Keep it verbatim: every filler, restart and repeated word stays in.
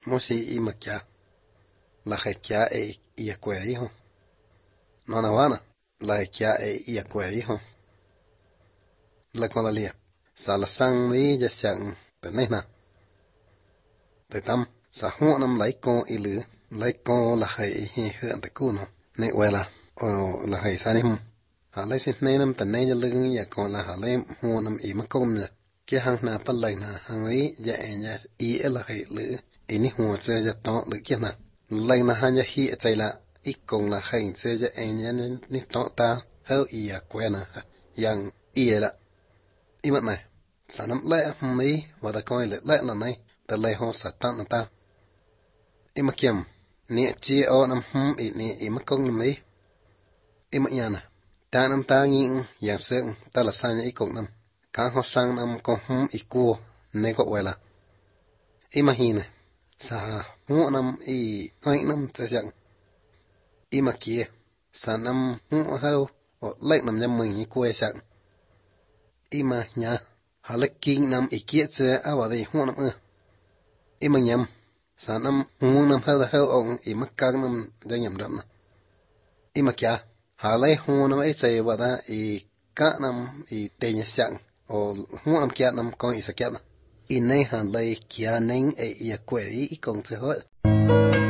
Mosi y makia. La jequia e y acue hijo. No nawana. La jequia e y acue hijo. La colalia. Sala sang mi ya sang penena. Te tam. Sa huonam laiko ilu. Laiko la hei hi hương te kuno. Ne wela. O la hei sanihum. Ha lai si nenam penenya lưng ya kon la ha lai huonam i makom ya. Kia hang na palay na hang li ya enya i e la hei lữ. Ini huo chơi ya to lữ kia na. Lai na hanya hi e chay la. I kong la hei chơi ya enya ni to ta. Hau i ya kwe na. Yang i e la. I mat na. Sanam lai hum li. Wada koi le lai la nai. Ta lai ho sa ta na ta. I ma kiam. Ni chi o nam hum i ni i ma kong nam li. I ma yana. Ta nam ta ngin yang seng ta la sanya i kong nam. Kang ho sang nam kong hum i kuo. Ne ko wela. I ma hine. Sa huo nam i hai nam tsa siang. I ma kie. Sa nam huo hao. O lek nam nyam ming i kue siang. I ma nya. Ha lek king nam i kie tsa awa di huo nam e. I ma nyam. Sa nam huo nam hao da hao ong i ma kang nam da nyam dam na. I ma kia. Ha lai huo nam e tsai wada i ka nam i te nya siang. O huo nam kia nam kong i sa kia na. I nei han lai kia neng e i a kwe i kong tsa hoa.